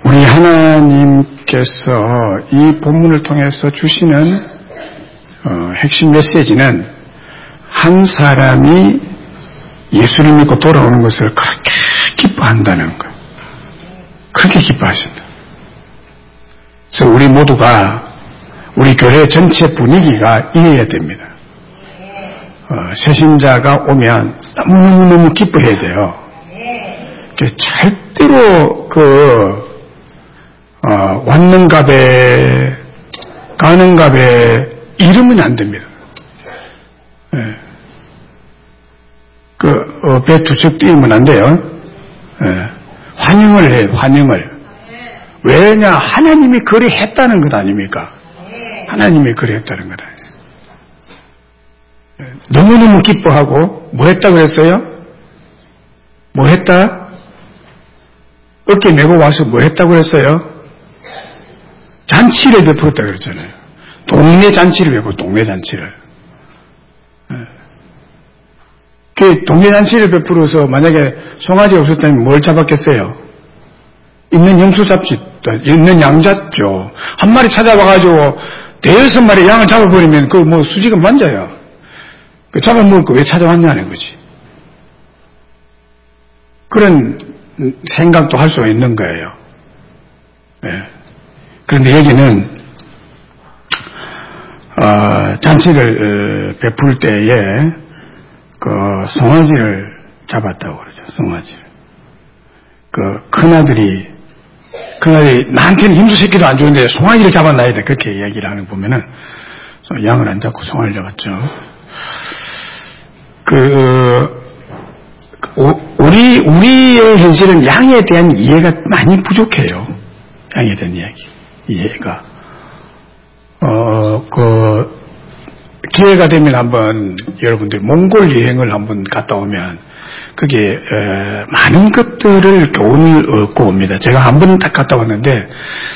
우리 하나님께서 이 본문을 통해서 주시는 핵심 메시지는 한 사람이 예수를 믿고 돌아오는 것을 그렇게 기뻐한다는 것. 그렇게 기뻐하신다. 그래서 우리 모두가 우리 교회 전체 분위기가 이래야 됩니다. 새신자가 오면 너무너무 기뻐해야 돼요. 절대로 왔는갑에 가는갑에 이러면 안 됩니다. 배 두척 뛰면 안 돼요. 환영을 해요, 환영을. 왜냐, 하나님이 그리 했다는 것 아닙니까? 하나님이 그리 했다는 것 아니에요. 너무너무 기뻐하고, 뭐 했다 그랬어요? 뭐 했다? 어깨 메고 와서 뭐 했다고 그랬어요? 잔치를 베풀었다 그랬잖아요. 동네 잔치를 베풀고, 동네 잔치를. 그 동네 잔치를 베풀어서 만약에 송아지 없었다면 뭘 잡았겠어요? 있는 염소 잡지, 있는 양 잡죠. 한 마리 찾아와가지고 대여섯 마리 양을 잡아버리면 그 뭐 수지가 만져요. 그 잡아먹을 거 왜 찾아왔냐는 거지. 그런 생각도 할 수가 있는 거예요. 네. 그런데 여기는 잔치를 베풀 때에 그 송아지를 잡았다고 그러죠. 송아지를. 그 큰아들이 나한테는 힘수 새끼도 안 좋은데 송아지를 잡아놔야 돼. 그렇게 이야기를 하는 거 보면은 양을 안 잡고 송아지를 잡았죠. 우리의 현실은 양에 대한 이해가 많이 부족해요. 양에 대한 이해가. 기회가 되면 한번 여러분들 몽골 여행을 한번 갔다 오면 그게 많은 것들을 교훈을 얻고 옵니다. 제가 한 번 딱 갔다 왔는데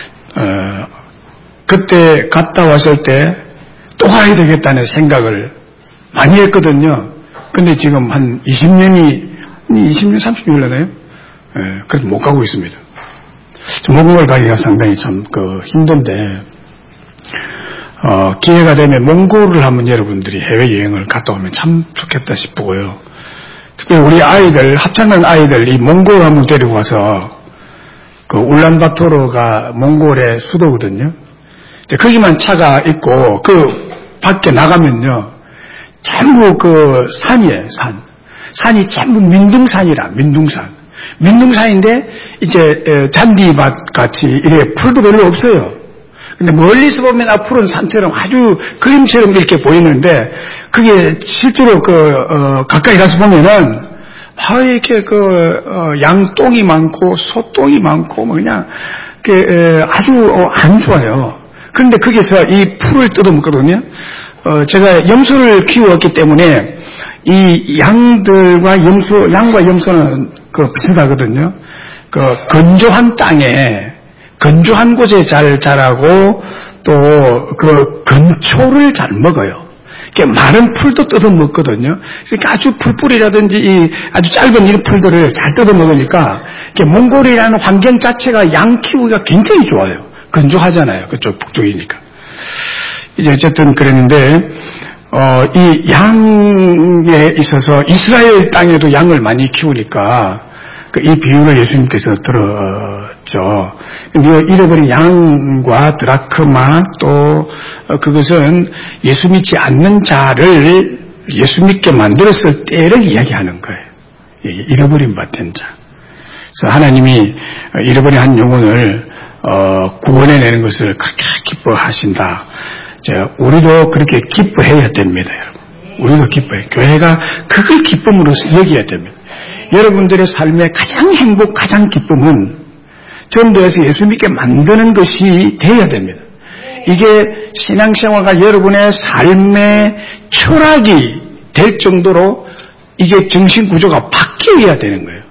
그때 갔다 왔을 때 또 가야 되겠다는 생각을 많이 했거든요. 근데 지금 한 20년, 30년 흘러나요? 그래도 못 가고 있습니다. 몽골 가기가 상당히 참 힘든데 기회가 되면 몽골을 한번 여러분들이 해외여행을 갔다 오면 참 좋겠다 싶고요. 특히 우리 아이들, 합창단 아이들 이 몽골 한번 데리고 와서 울란바토르가 몽골의 수도거든요. 거기만 차가 있고 밖에 나가면요 전부 산이에요. 산이 전부 민둥산인데 이제 잔디밭 같이 이렇게 풀도 별로 없어요. 근데 멀리서 보면 푸른 산처럼 아주 그림처럼 이렇게 보이는데 그게 실제로 가까이 가서 보면은 이렇게 양똥이 많고 소똥이 많고 그냥 아주 안 좋아요. 그런데 거기서 이 풀을 뜯어먹거든요. 제가 염소를 키웠기 때문에 이 양과 염소는 비슷하거든요. 건조한 땅에 건조한 곳에 잘 자라고 또 건초를 잘 먹어요. 마른 풀도 뜯어 먹거든요. 그러니까 아주 풀뿌리라든지 아주 짧은 이런 풀들을 잘 뜯어 먹으니까 몽골이라는 환경 자체가 양 키우기가 굉장히 좋아요. 건조하잖아요. 그쪽 북쪽이니까. 이제 어쨌든 그랬는데 이 양에 있어서 이스라엘 땅에도 양을 많이 키우니까 이 비유를 예수님께서 들었죠. 잃어버린 양과 드라크마 또 그것은 예수 믿지 않는 자를 예수 믿게 만들었을 때를 이야기하는 거예요. 잃어버린 바 된 자. 그래서 하나님이 잃어버린 한 영혼을 구원해내는 것을 그렇게 기뻐하신다. 우리도 그렇게 기뻐해야 됩니다, 여러분. 우리도 기뻐해요. 교회가 그걸 기쁨으로 여겨야 됩니다. 여러분들의 삶의 가장 행복, 가장 기쁨은 전도해서 예수 믿게 만드는 것이 되어야 됩니다. 이게 신앙생활과 여러분의 삶의 철학이 될 정도로 이게 정신구조가 바뀌어야 되는 거예요.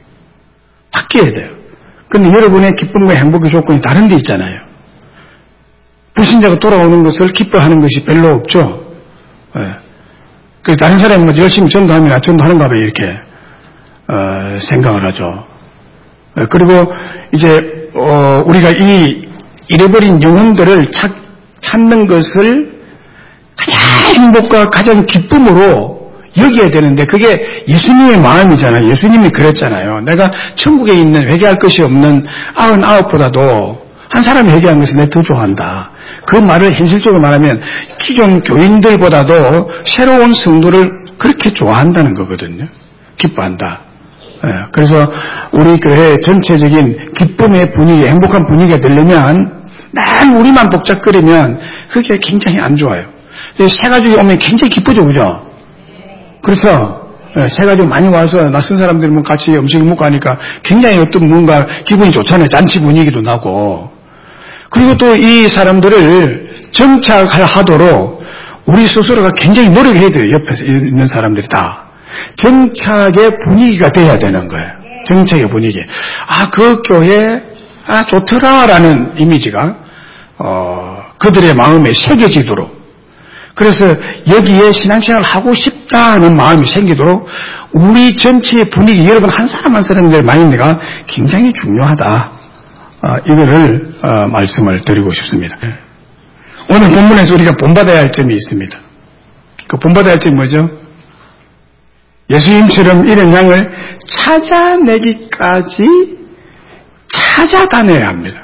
바뀌어야 돼요. 그런데 여러분의 기쁨과 행복의 조건이 다른 데 있잖아요. 불신자가 돌아오는 것을 기뻐하는 것이 별로 없죠. 그래서 다른 사람은 열심히 전도하면 전도하는가 봐 이렇게 생각을 하죠. 그리고 이제 우리가 이 잃어버린 영혼들을 찾는 것을 가장 행복과 가장 기쁨으로 여겨야 되는데 그게 예수님의 마음이잖아요. 예수님이 그랬잖아요. 내가 천국에 있는 회개할 것이 없는 99보다도 한 사람이 회개한 것을 내가 더 좋아한다. 그 말을 현실적으로 말하면 기존 교인들보다도 새로운 성도를 그렇게 좋아한다는 거거든요. 기뻐한다. 그래서 우리 교회 전체적인 기쁨의 분위기, 행복한 분위기가 되려면 늘 우리만 복잡거리면 그게 굉장히 안 좋아요. 새 가족이 오면 굉장히 기쁘죠, 그죠? 그래서 새 가족 많이 와서 낯선 사람들이 같이 음식을 먹고 하니까 굉장히 어떤 뭔가 기분이 좋잖아요. 잔치 분위기도 나고. 그리고 또 이 사람들을 정착하도록 우리 스스로가 굉장히 노력해야 돼요. 옆에서 있는 사람들이 다. 정착의 분위기가 돼야 되는 거예요. 정착의 분위기. 그 교회, 좋더라라는 이미지가, 그들의 마음에 새겨지도록. 그래서 여기에 신앙생활을 하고 싶다는 마음이 생기도록 우리 전체의 분위기, 여러분 한 사람 한 사람들의 마인드가 굉장히 중요하다. 이거를 말씀을 드리고 싶습니다. 오늘 본문에서 우리가 본받아야 할 점이 있습니다. 그 본받아야 할 점이 뭐죠? 예수님처럼 이런 양을 찾아내기까지 찾아다녀야 합니다.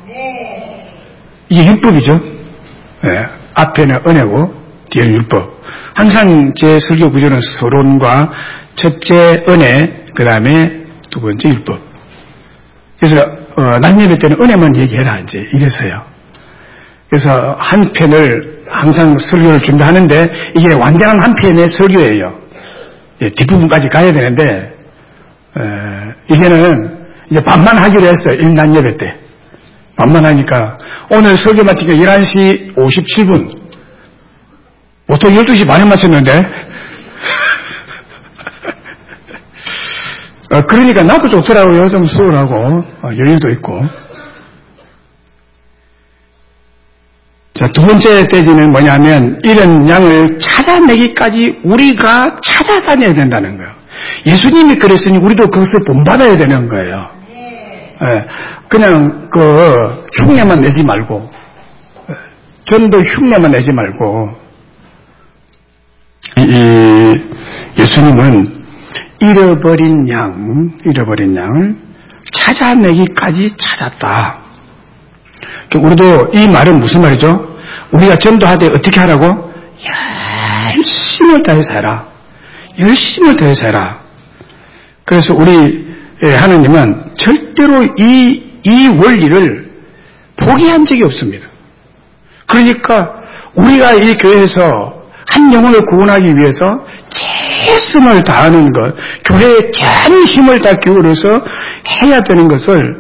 이게 율법이죠. 앞에는 은혜고 뒤에는 율법. 항상 제 설교 구조는 서론과 첫째 은혜, 그 다음에 두 번째 율법. 그래서 난예배 때는 은혜만 얘기해라 이제 이래서요. 그래서 한 편을 항상 설교를 준비하는데 이게 완전한 한 편의 설교예요. 뒷부분까지 가야 되는데 이제는 이제 반만 하기로 했어요. 일난예배 때 반만 하니까 오늘 설교 마치니까 11시 57분 보통 12시 반에 마쳤는데 그러니까 나도 좋더라고요. 좀 수월하고 여유도 있고. 자, 두 번째 때지는 뭐냐면 이런 양을 찾아내기까지 우리가 찾아 다녀야 된다는 거예요. 예수님이 그랬으니 우리도 그것을 본받아야 되는 거예요. 그냥 흉내만 내지 말고 전도 흉내만 내지 말고 예수님은 잃어버린 양을 찾아내기까지 찾았다. 우리도 이 말은 무슨 말이죠? 우리가 전도하되 어떻게 하라고? 열심을 다해서 해라. 열심을 다해서 해라. 그래서 우리 하나님은 절대로 이 원리를 포기한 적이 없습니다. 그러니까 우리가 이 교회에서 한 영혼을 구원하기 위해서 최선을 다하는 것, 교회에 전 힘을 다 기울여서 해야 되는 것을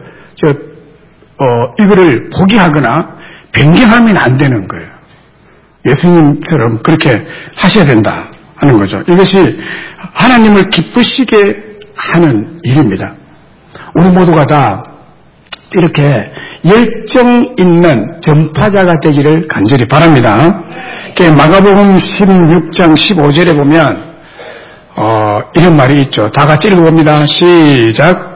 이거를 포기하거나 변경하면 안 되는 거예요. 예수님처럼 그렇게 하셔야 된다 하는 거죠. 이것이 하나님을 기쁘시게 하는 일입니다. 우리 모두가 다 이렇게 열정 있는 전파자가 되기를 간절히 바랍니다. 마가복음 16장 15절에 보면 이런 말이 있죠. 다 같이 읽어봅니다. 시작.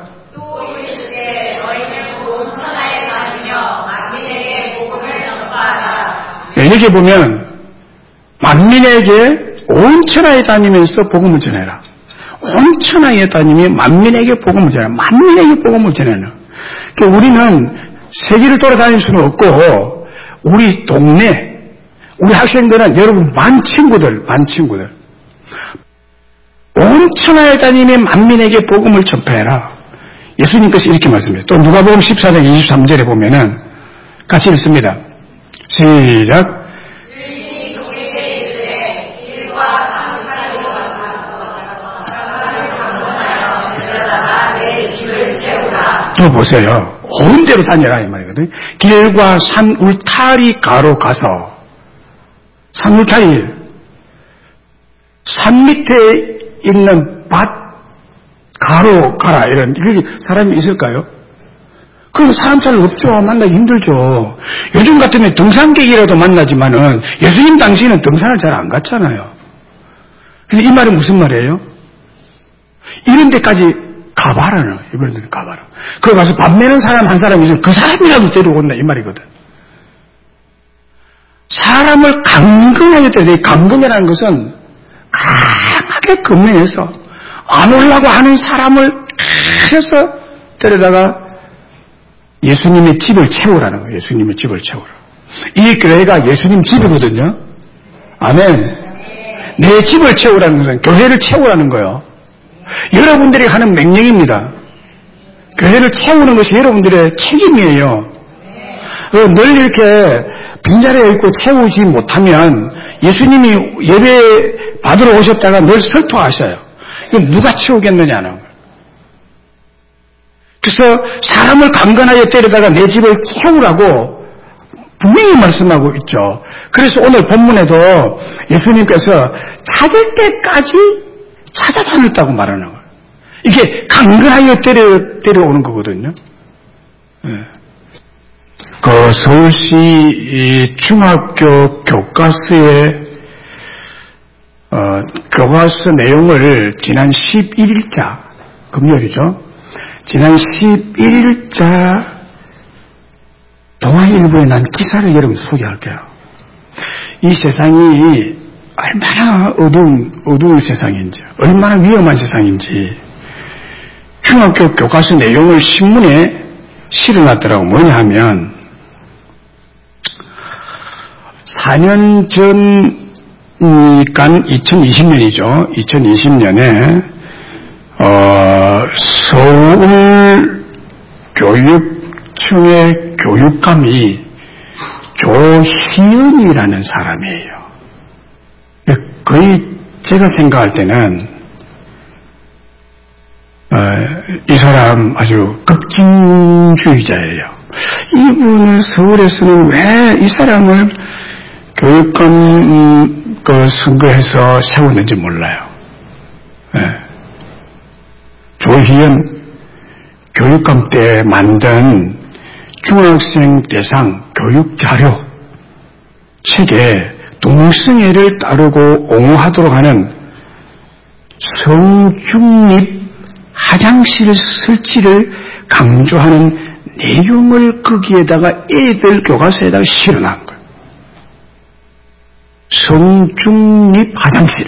여기 보면 만민에게 온 천하에 다니면서 복음을 전해라. 온 천하에 다니며 만민에게 복음을 전해라. 만민에게 복음을 전해라. 그러니까 우리는 세계를 돌아다닐 수는 없고 우리 동네 우리 학생들은 여러분 반 친구들 온 천하에 다니며 만민에게 복음을 전파해라. 예수님께서 이렇게 말씀해요. 또 누가복음 14장 23절에 보면은 같이 읽습니다. 시작. 또 보세요. 온 데로 다녀라 이 말이거든요. 길과 산 울타리 가로 가서 산 울타리 산 밑에 있는 밭 가로 가라 이런 그게 사람이 있을까요? 그럼 사람 잘 없죠. 만나기 힘들죠. 요즘 같으면 등산객이라도 만나지만은 예수님 당시에는 등산을 잘 안 갔잖아요. 근데 이 말은 무슨 말이에요? 이런 데까지 가봐라는 거예요. 이번에는 가봐라. 거기 가서 밥 내는 사람 한 사람이 있으면 그 사람이라도 데려온다 이 말이거든. 사람을 강건하게 때려. 강건이라는 것은 강하게 건면해서 안 오려고 하는 사람을 해서 데려다가 예수님의 집을 채우라는 거예요. 예수님의 집을 채우라. 이 교회가 예수님 집이거든요. 아멘. 내 집을 채우라는 것은 교회를 채우라는 거예요. 여러분들이 하는 명령입니다. 교회를 채우는 것이 여러분들의 책임이에요. 늘 이렇게 빈자리에 있고 채우지 못하면 예수님이 예배 받으러 오셨다가 늘 설토하셔요. 이거 누가 채우겠느냐는 거예요. 그래서 사람을 강건하게 때리다가 내 집을 채우라고 분명히 말씀하고 있죠. 그래서 오늘 본문에도 예수님께서 찾을 때까지 찾아다녔다고 말하는 거예요. 이게 강건하게 데려오는 거거든요. 네. 그 서울시 중학교 교과서의 교과서 내용을 지난 11일자 금요일이죠. 지난 11일자 동아일보에 난 기사를 여러분 소개할게요. 이 세상이 얼마나 어두운 세상인지, 얼마나 위험한 세상인지 중학교 교과서 내용을 신문에 실어놨더라고. 뭐냐 하면 4년 전이니까 2020년이죠. 2020년에 서울 교육청의 교육감이 조희연이라는 사람이에요. 거의 제가 생각할 때는 이 사람 아주 급진주의자예요. 이분을 서울에서는 왜 이 사람을 교육감 선거해서 세웠는지 몰라요. 조희연 교육감 때 만든 중학생 대상 교육자료 책에 동성애를 따르고 옹호하도록 하는 성중립 화장실 설치를 강조하는 내용을 거기에다가 애들 교과서에다가 실어놓은 거예요. 성중립 화장실.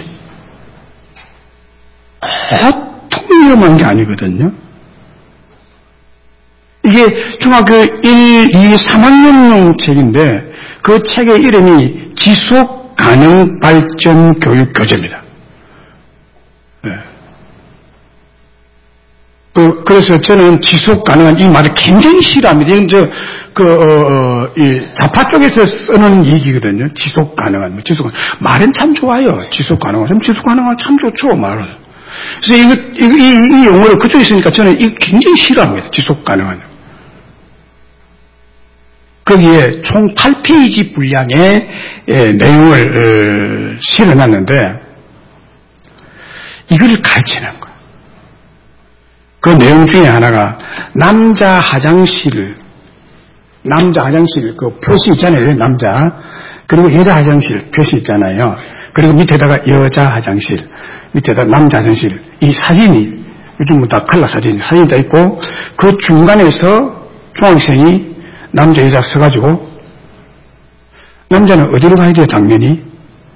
보통 위험한 게 아니거든요. 이게 중학교 1, 2, 3학년용 책인데 그 책의 이름이 지속가능발전 교육교재입니다. 네. 그래서 저는 지속가능한 이 말을 굉장히 싫어합니다. 이건 이 좌파 쪽에서 쓰는 얘기거든요. 지속가능한, 말은 참 좋아요. 지속가능한 참 좋죠, 말은. 그래서 이 용어를 그쪽에 있으니까 저는 이거 굉장히 싫어합니다. 지속가능한. 거기에 총 8페이지 분량의 내용을 실어놨는데 이걸 가르치는 거예요. 그 내용 중에 하나가 남자 화장실 그 표시 있잖아요. 남자. 그리고 여자 화장실 표시 있잖아요. 그리고 밑에다가 여자 화장실, 밑에다 남자 화장실. 이 사진이 요즘 다 컬러 사진이 다 있고 그 중간에서 중학생이 남자 여자 서가지고 남자는 어디로 가야 돼요? 당연히.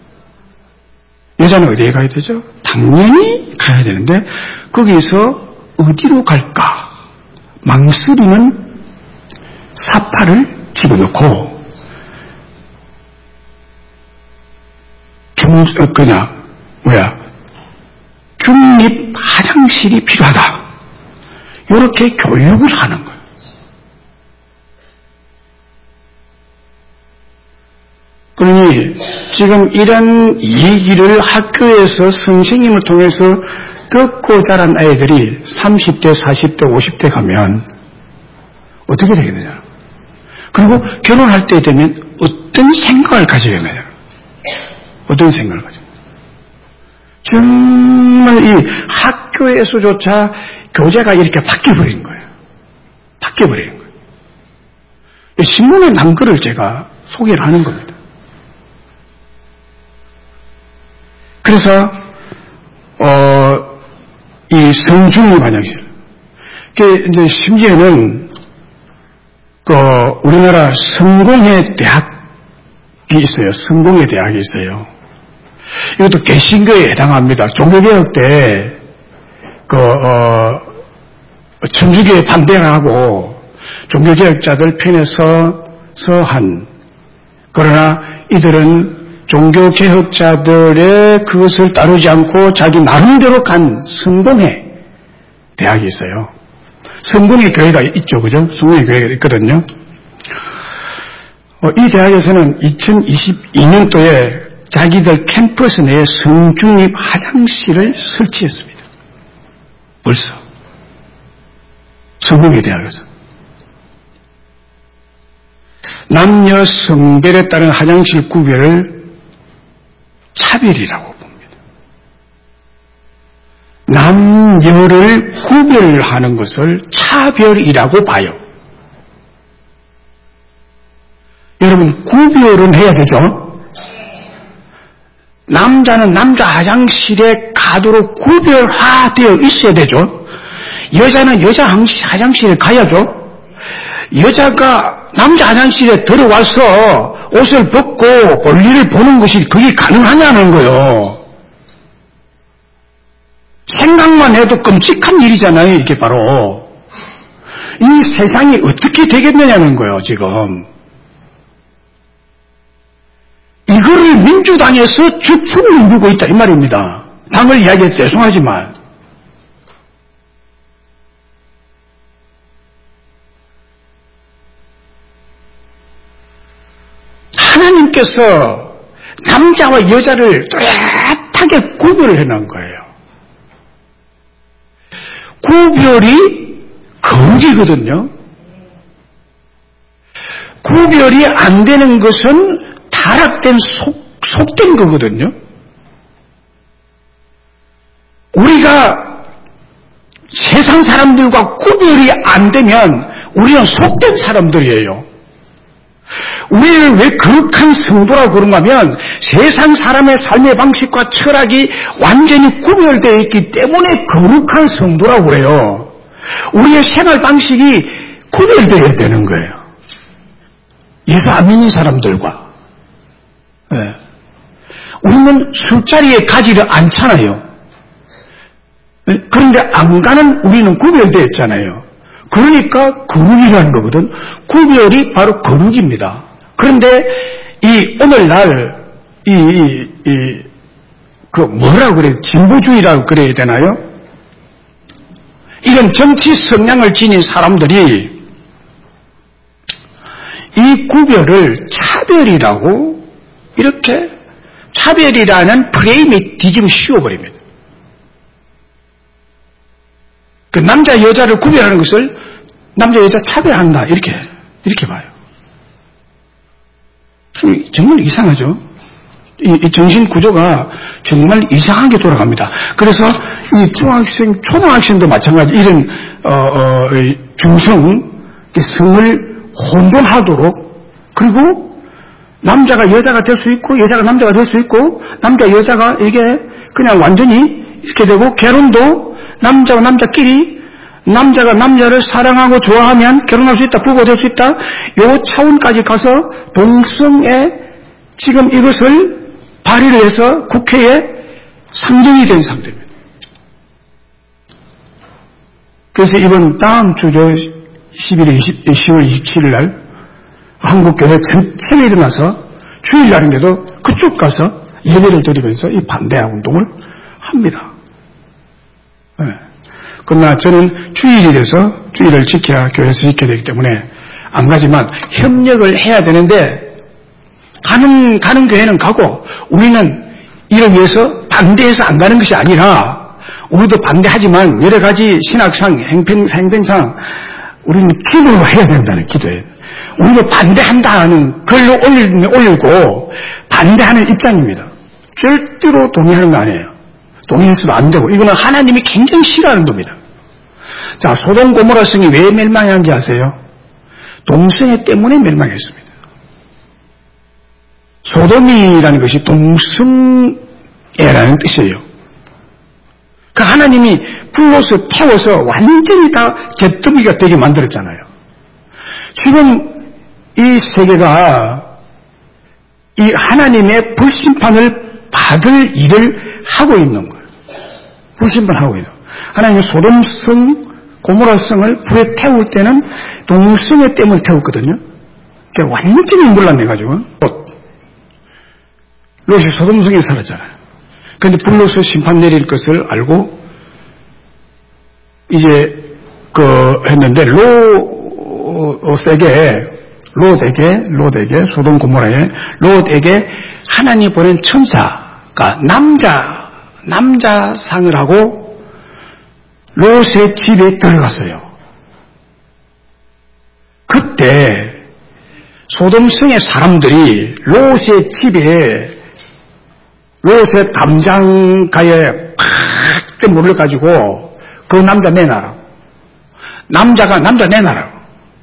여자는 어디에 가야 되죠? 당연히 가야 되는데 거기서 어디로 갈까? 망설이는 사파를 집어넣고 중립 화장실이 필요하다. 이렇게 교육을 하는 거예요. 그러니 지금 이런 얘기를 학교에서 선생님을 통해서 듣고 자란 아이들이 30대, 40대, 50대 가면 어떻게 되겠느냐. 그리고 결혼할 때 되면 어떤 생각을 가지겠느냐. 어떤 생각을 가지겠느냐. 정말 이 학교에서조차 교재가 이렇게 바뀌어버린 거예요. 바뀌어버린 거예요. 신문에 난 거를 제가 소개를 하는 겁니다. 그래서 이 성중립 화장실 이제 심지어는 우리나라 성공회 대학이 있어요. 성공회 대학이 있어요. 이것도 개신교에 해당합니다. 종교개혁 때 천주교에 반대하고 종교개혁자들 편에서 한, 그러나 이들은 종교개혁자들의 그것을 따르지 않고 자기 나름대로 간 성공회 대학이 있어요. 성공회 교회가 있죠, 그죠? 성공회 교회가 있거든요. 이 대학에서는 2022년도에 자기들 캠퍼스 내에 성중립 화장실을 설치했습니다. 벌써. 성공회 대학에서. 남녀 성별에 따른 화장실 구별을 차별이라고 봅니다. 남녀를 구별하는 것을 차별이라고 봐요. 여러분, 구별은 해야 되죠? 남자는 남자 화장실에 가도록 구별화되어 있어야 되죠? 여자는 여자 화장실에 가야죠? 여자가 남자 화장실에 들어와서 옷을 벗고 볼일을 보는 것이 그게 가능하냐는 거요. 생각만 해도 끔찍한 일이잖아요, 이게 바로. 이 세상이 어떻게 되겠느냐는 거예요, 지금. 이거를 민주당에서 주춤을 누르고 있다, 이 말입니다. 당을 이야기해서 죄송하지만. 하나님께서 남자와 여자를 뚜렷하게 구별을 해놓은 거예요. 구별이 거룩이거든요. 구별이 안 되는 것은 타락된 속된 거거든요. 우리가 세상 사람들과 구별이 안 되면 우리는 속된 사람들이에요. 우리를 왜 거룩한 성도라고 그런가 하면 세상 사람의 삶의 방식과 철학이 완전히 구별되어 있기 때문에 거룩한 성도라고 그래요. 우리의 생활 방식이 구별되어야 되는 거예요. 예수 안 믿는 사람들과. 네. 우리는 술자리에 가지를 않잖아요. 네? 그런데 안 가는 우리는 구별되어 있잖아요. 그러니까 거룩이라는 거거든. 구별이 바로 거룩입니다. 그런데 오늘날 뭐라고 그래요? 진보주의라고 그래야 되나요? 이런 정치 성향을 지닌 사람들이 이 구별을 차별이라고 이렇게 차별이라는 프레임에 뒤집어 씌워버립니다. 그 남자 여자를 구별하는 것을 남자 여자 차별한다 이렇게 봐요. 정말 이상하죠. 이 정신 구조가 정말 이상하게 돌아갑니다. 그래서 이 중학생, 초등학생도 마찬가지 이런 성을 혼돈하도록 그리고 남자가 여자가 될 수 있고 여자가 남자가 될 수 있고 남자 여자가 이게 그냥 완전히 이렇게 되고 결혼도 남자와 남자끼리 남자가 남자를 사랑하고 좋아하면 결혼할 수 있다, 부부가 될 수 있다. 요 차원까지 가서 동성애 지금 이것을 발의를 해서 국회에 상정이 된 상태입니다. 그래서 이번 다음 주 10월 27일 날 한국교회 전체가 일어나서 주일날인데도 그쪽 가서 예배를 드리면서 이 반대 운동을 합니다. 네. 그러나 저는 주일이 돼서 주일을 지켜야 교회에서 지켜야 되기 때문에 안 가지만 협력을 해야 되는데 가는 교회는 가고 우리는 이를 위해서 반대해서 안 가는 것이 아니라 우리도 반대하지만 여러 가지 신학상 행편상 우리는 기도를 해야 된다는 기도예요. 우리도 반대한다는 글로 올리고 반대하는 입장입니다. 절대로 동의하는 거 아니에요. 동의해서도 안 되고 이거는 하나님이 굉장히 싫어하는 겁니다. 자, 소돔 고모라 성이 왜 멸망한지 아세요? 동성애 때문에 멸망했습니다. 소돔이라는 것이 동성애라는 뜻이에요. 그 하나님이 불로서 태워서 완전히 다 개뜨기가 되게 만들었잖아요. 지금 이 세계가 이 하나님의 불심판을 받을 일을 하고 있는 거예요. 불심판하고 있는 거예요. 하나님이 소돔성, 고모라성을 불에 태울 때는 동성애 때문에 태웠거든요. 그러니까 완전히 몰라내가지고 롯이 소돔성에 살았잖아요. 그런데 불로서 심판 내릴 것을 알고 이제 했는데 롯에게 소돔 고모라에 롯에게 하나님 보낸 천사가 남자상을 하고 롯의 집에 들어갔어요. 그때 소돔성의 사람들이 롯의 집에 롯의 담장가에 팍 몰려가지고 그 남자 내놔라. 남자 내놔라.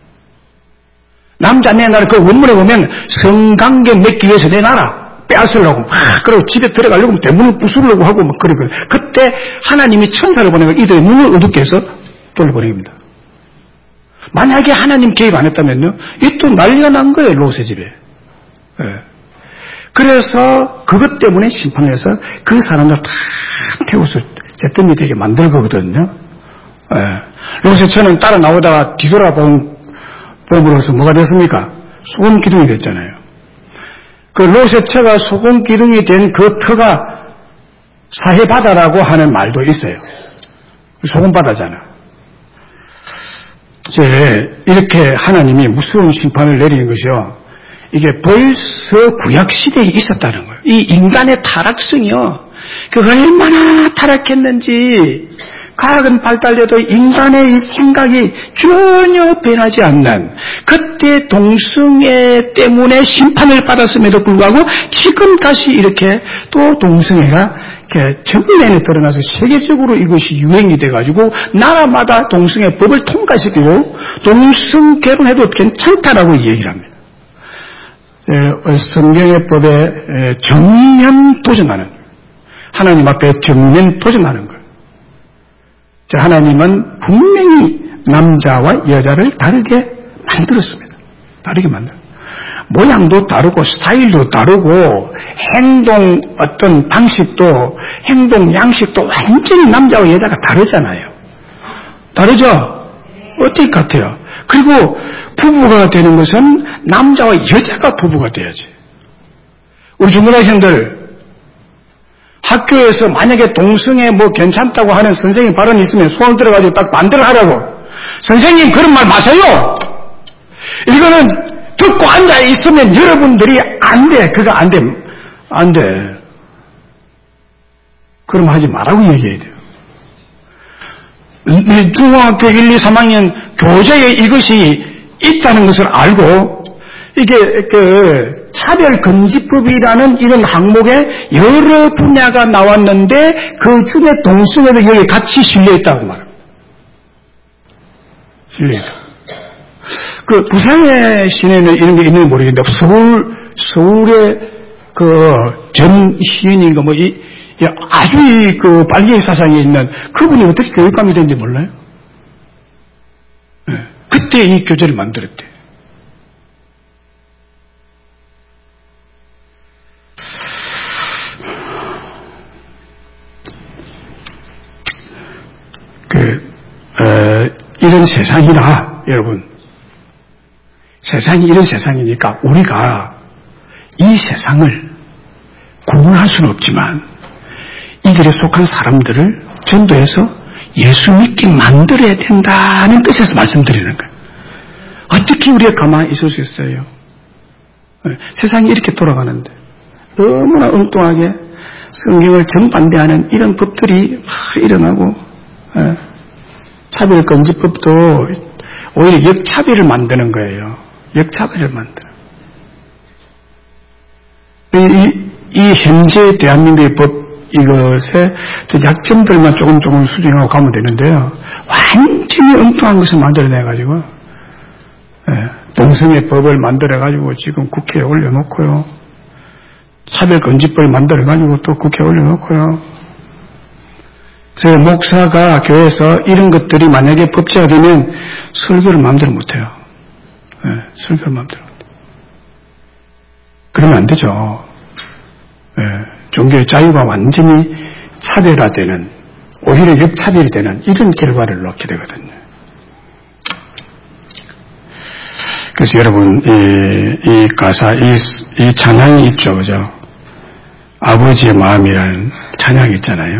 남자 내놔라. 그 원문에 보면 성관계 맺기 위해서 내놔라. 빼앗으려고 그러고 집에 들어가려고 대문을 부수려고 하고 막 그러고 그때 하나님이 천사를 보내고 이들의 눈을 어둡게 해서 돌려보냅니다. 만약에 하나님 개입 안 했다면요, 이 또 난리가 난 거예요, 롯의 집에. 예. 그래서 그것 때문에 심판을 해서 그 사람들 다 태워서 잿더미 되게 만들 거거든요. 예. 롯의 처는 따라 나오다가 뒤돌아봄으로써 뭐가 됐습니까? 소금 기둥이 됐잖아요. 그 롯의 처가 소금 기둥이 된 그 터가 사해바다라고 하는 말도 있어요. 소금바다잖아. 이제 이렇게 하나님이 무서운 심판을 내리는 것이요, 이게 벌써 구약시대에 있었다는 거예요. 이 인간의 타락성이요, 그 얼마나 타락했는지 과학은 발달돼도 인간의 이 생각이 전혀 변하지 않는, 그때 동성애 때문에 심판을 받았음에도 불구하고 지금까지 이렇게 또 동성애가 전면에 드러나서 세계적으로 이것이 유행이 돼가지고 나라마다 동성애 법을 통과시키고 동성 결혼해도 괜찮다라고 얘기를 합니다. 성경의 법에 정면 도전하는, 하나님 앞에 정면 도전하는 것. 하나님은 분명히 남자와 여자를 다르게 만들었습니다. 다르게 만들었습니다. 모양도 다르고 스타일도 다르고 행동 어떤 방식도, 행동 양식도 완전히 남자와 여자가 다르잖아요. 다르죠? 어떻게 같아요? 그리고 부부가 되는 것은 남자와 여자가 부부가 돼야지. 우리 중고등학생들 학교에서 만약에 동성애 뭐 괜찮다고 하는 선생님 발언이 있으면 손을 들어가지고 딱 반대를 하라고. 선생님 그런 말 마세요. 이거는 듣고 앉아 있으면 여러분들이 안 돼. 그거 안 돼. 안 돼. 그럼 하지 말라고 얘기해야 돼요. 중학교 1, 2, 3학년 교재에 이것이 있다는 것을 알고, 이게 차별금지법이라는 이런 항목에 여러 분야가 나왔는데 그 중에 동성애도 여기 같이 실려있다고 말합니다. 실려있다. 그 부산의 시내는 이런 게 있는지 모르겠는데 서울의 그 전 시인인가 뭐 아주 그 발기의 사상에 있는 그분이 어떻게 교육감이 된지 몰라요? 네. 그때 이 교재를 만들었대. 이런 세상이라 여러분, 세상이 이런 세상이니까 우리가 이 세상을 구분할 수는 없지만 이들에 속한 사람들을 전도해서 예수 믿게 만들어야 된다는 뜻에서 말씀드리는 거예요. 어떻게 우리가 가만히 있을 수 있어요? 세상이 이렇게 돌아가는데 너무나 엉뚱하게 성경을 정반대하는 이런 법들이 일어나고, 차별금지법도 오히려 역차별을 만드는 거예요. 역차별을 만드는. 이 현재 대한민국의 법, 이것의 약점들만 조금 수정하고 가면 되는데요. 완전히 엉뚱한 것을 만들어내가지고, 동성애 법을 만들어가지고 지금 국회에 올려놓고요. 차별금지법을 만들어가지고 또 국회에 올려놓고요. 그래서 목사가 교회에서 이런 것들이 만약에 법제가 되면 설교를 마음대로 못해요. 네, 설교를 마음대로 못해요. 그러면 안 되죠. 네, 종교의 자유가 완전히 차별화되는, 오히려 역차별이 되는 이런 결과를 낳게 되거든요. 그래서 여러분, 이 가사, 이 찬양이 있죠, 그죠? 아버지의 마음이라는 찬양이 있잖아요.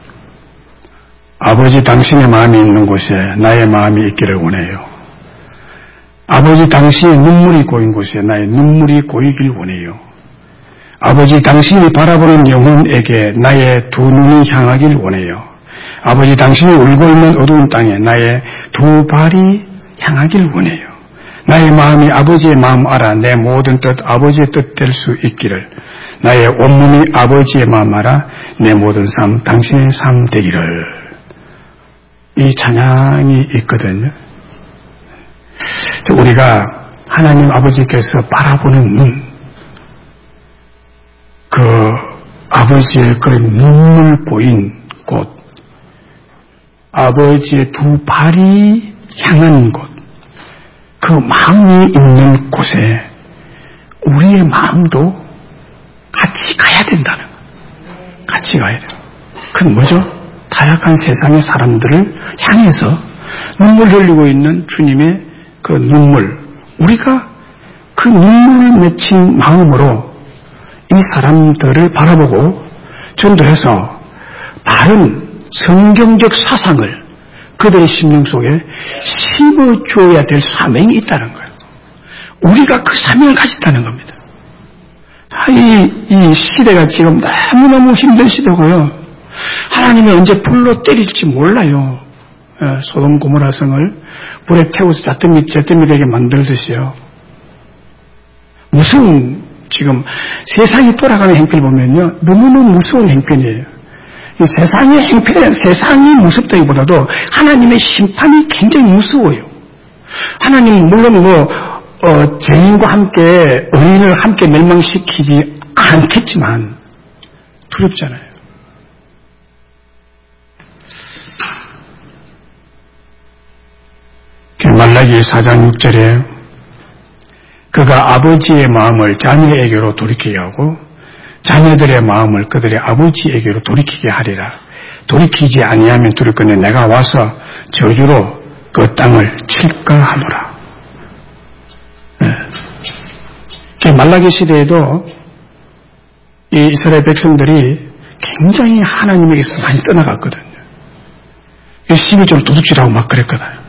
아버지 당신의 마음이 있는 곳에 나의 마음이 있기를 원해요. 아버지 당신의 눈물이 고인 곳에 나의 눈물이 고이길 원해요. 아버지 당신이 바라보는 영혼에게 나의 두 눈이 향하길 원해요. 아버지 당신이 울고 있는 어두운 땅에 나의 두 발이 향하길 원해요. 나의 마음이 아버지의 마음 알아 내 모든 뜻 아버지의 뜻 될 수 있기를. 나의 온몸이 아버지의 마음 알아 내 모든 삶 당신의 삶 되기를. 이 찬양이 있거든요. 우리가 하나님 아버지께서 바라보는 눈, 그 아버지의 그 눈물 고인 곳, 아버지의 두 발이 향한 곳, 그 마음이 있는 곳에 우리의 마음도 같이 가야 된다는 거예요. 같이 가야 돼요. 그건 뭐죠? 타락한 세상의 사람들을 향해서 눈물 흘리고 있는 주님의 그 눈물, 우리가 그 눈물을 맺힌 마음으로 이 사람들을 바라보고 전도해서 바른 성경적 사상을 그들의 심령 속에 심어줘야 될 사명이 있다는 거예요. 우리가 그 사명을 가졌다는 겁니다. 이 시대가 지금 너무너무 힘든 시대고요. 하나님이 언제 불로 때릴지 몰라요. 소돔 고모라 성을 불에 태워서 잿더미 되게 만들듯이요. 무슨 지금 세상이 돌아가는 행편을 보면요, 너무너무 무서운 행편이에요. 이 세상의 행편은 세상이 무섭다기보다도 하나님의 심판이 굉장히 무서워요. 하나님 물론 죄인과 함께 의인을 함께 멸망시키지 않겠지만 두렵잖아요. 말라기 4장 6절에 그가 아버지의 마음을 자녀에게로 돌이키게 하고 자녀들의 마음을 그들의 아버지에게로 돌이키게 하리라. 돌이키지 아니하면 두렵거늘 내가 와서 저주로 그 땅을 칠까 하노라. 네. 말라기 시대에도 이 이스라엘 백성들이 굉장히 하나님에게서 많이 떠나갔거든요. 11조를 도둑질하고 막 그랬거든요.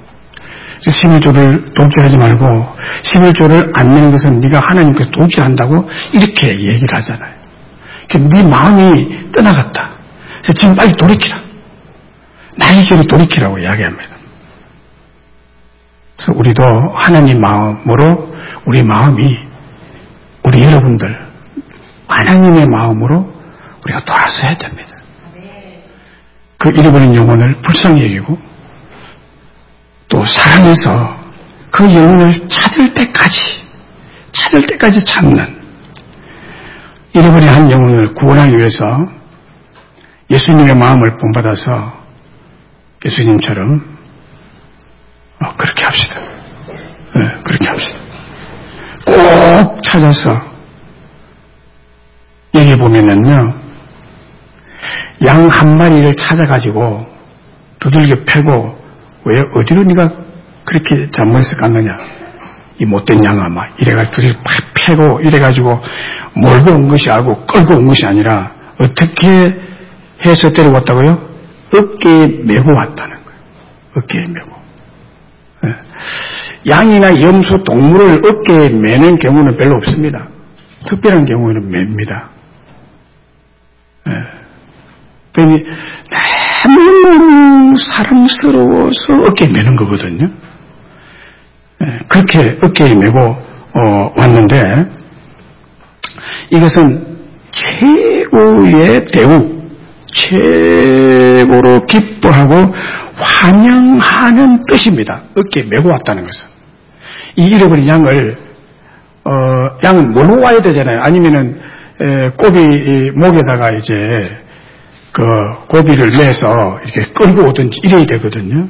11조를 도둑질하지 말고 11조를 안 내는 것은 네가 하나님께서 도둑질한다고 이렇게 얘기를 하잖아요. 네 마음이 떠나갔다. 그래서 지금 빨리 돌이키라. 나에게로 돌이키라고 이야기합니다. 그래서 우리도 하나님 마음으로 우리 마음이 우리 여러분들 하나님의 마음으로 우리가 돌아서야 됩니다. 그 잃어버린 영혼을 불쌍히 여기고 또 사랑해서 그 영혼을 찾을 때까지 찾는 잃어버린 한 영혼을 구원하기 위해서 예수님의 마음을 본받아서 예수님처럼 그렇게 합시다. 네, 그렇게 합시다. 꼭 찾아서 여기 보면은요, 양 한 마리를 찾아가지고 두들겨 패고 왜 어디로 네가 그렇게 잘못해서 갔느냐, 이 못된 양아 막 이래가지고 두들겨 패고 이래가지고 몰고 온 것이 아니고 끌고 온 것이 아니라 어떻게 해서 데려왔다고요? 어깨에 메고 왔다는 거예요. 어깨에 메고. 네. 양이나 염소 동물을 어깨에 매는 경우는 별로 없습니다. 특별한 경우에는 맵니다. 네. 그러니 너무너무 사랑스러워서 어깨에 매는 거거든요. 네. 그렇게 어깨에 메고 왔는데 이것은 최고의 대우, 최고로 기뻐하고 환영하는 뜻입니다. 어깨에 메고 왔다는 것은. 이 잃어버린 양을 양은 뭘로 와야 되잖아요. 아니면은 꼽이 목에다가 이제 그 고비를 매서 이렇게 끌고 오든지 이래야 되거든요.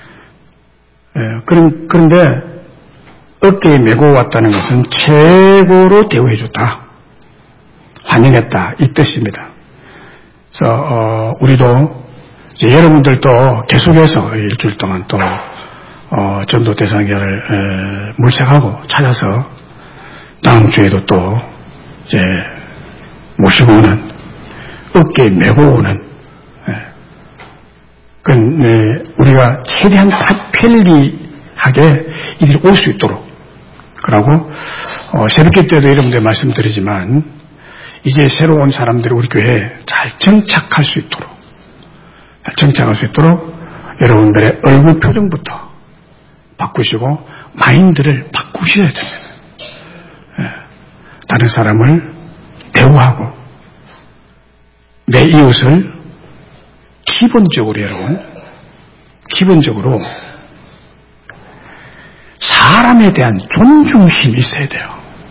그런데 어깨에 메고 왔다는 것은 최고로 대우해줬다, 환영했다, 이 뜻입니다. 그래서 우리도 이제 여러분들도 계속해서 일주일 동안 또 전도 대상자를 물색하고 찾아서 다음 주에도 또 이제 모시고 오는, 어깨에 메고 오는, 우리가 최대한 편리하게 이들이 올 수 있도록. 그러고 새벽기 때도 여러분들 말씀드리지만 이제 새로 온 사람들이 우리 교회에 잘 정착할 수 있도록 여러분들의 얼굴 표정부터 바꾸시고 마인드를 바꾸셔야 됩니다. 다른 사람을 대우하고 내 이웃을 기본적으로 사람에 대한 존중심이 있어야 돼요.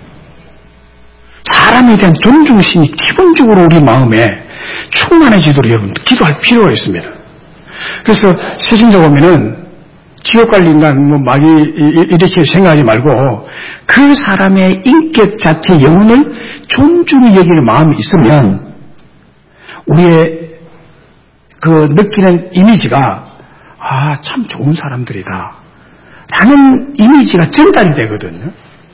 사람에 대한 존중심이 기본적으로 우리 마음에 충만해지도록 여러분 기도할 필요가 있습니다. 그래서 세신자 보면은 지옥 갈 인간 막 이렇게 생각하지 말고 그 사람의 인격 자체 영혼을 존중히 여기는 마음이 있으면 우리의 그 느끼는 이미지가 참 좋은 사람들이다 라는 이미지가 전달이 되거든요.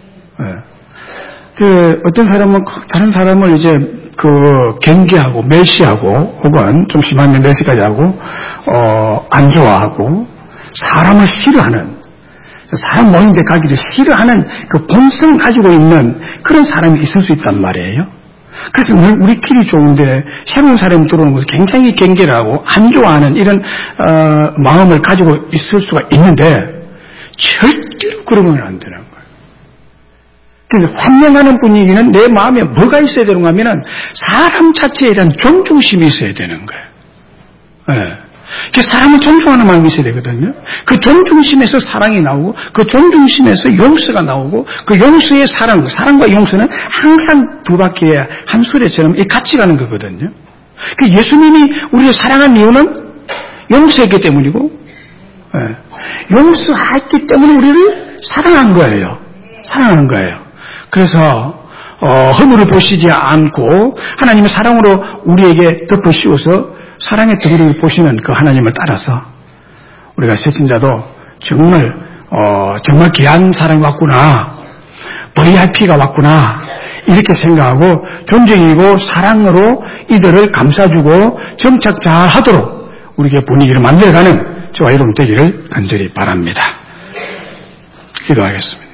어떤 사람은 다른 사람을 이제 경계하고 멸시하고 혹은 좀 심하면 멸시까지 하고 안 좋아하고 사람을 싫어하는, 사람 모임에 가기를 싫어하는 그 본성을 가지고 있는 그런 사람이 있을 수 있단 말이에요. 그래서 우리끼리 좋은데 새로운 사람이 들어오는 것을 굉장히 경계를 하고 안 좋아하는 이런 마음을 가지고 있을 수가 있는데 절대로 그러면 안 되는 거예요. 그래서 환영하는 분위기는 내 마음에 뭐가 있어야 되는가 하면은 사람 자체에 대한 존중심이 있어야 되는 거예요. 그 사람을 존중하는 마음이 있어야 되거든요. 그 존중심에서 사랑이 나오고 그 존중심에서 용서가 나오고 그 용서의 사랑과 용서는 항상 두 바퀴의 한 수레처럼 같이 가는 거거든요. 그 예수님이 우리를 사랑한 이유는 용서했기 때문이고 용서했기 때문에 우리를 사랑하는 거예요. 그래서 허물을 보시지 않고 하나님의 사랑으로 우리에게 덮어 씌워서 사랑의 덩어리를 보시는 그 하나님을 따라서 우리가 새신자도 정말 귀한 사랑이 왔구나, VIP가 왔구나 이렇게 생각하고 존중이고 사랑으로 이들을 감싸주고 정착 잘 하도록 우리에게 분위기를 만들어가는 저와 여러분 되기를 간절히 바랍니다. 기도하겠습니다.